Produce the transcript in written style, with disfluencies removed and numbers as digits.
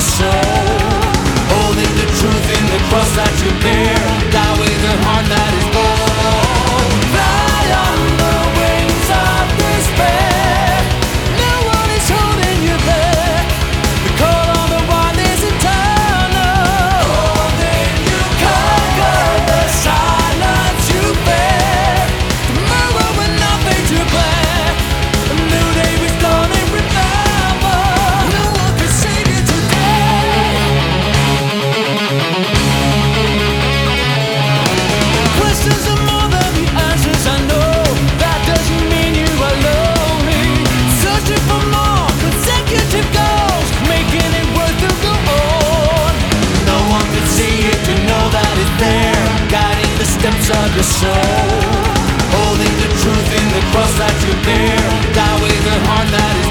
your soul. Holding the truth in the cross that you bear. Die with a heart that is bold. Fly on the wings of despair. No one is holding you back. The call on the one is eternal. Oh, then you conquer the silence you bear. Tomorrow will not fade to black. A new day is dawning, remember. No one can save you today. Questions are more than the answers, I know. That doesn't mean you are lonely. Searching for more consecutive goals, making it worth to go on. No one can see it to know that it's there, guiding the steps of your soul. Holding the truth in the cross that you bear. Die with a heart that is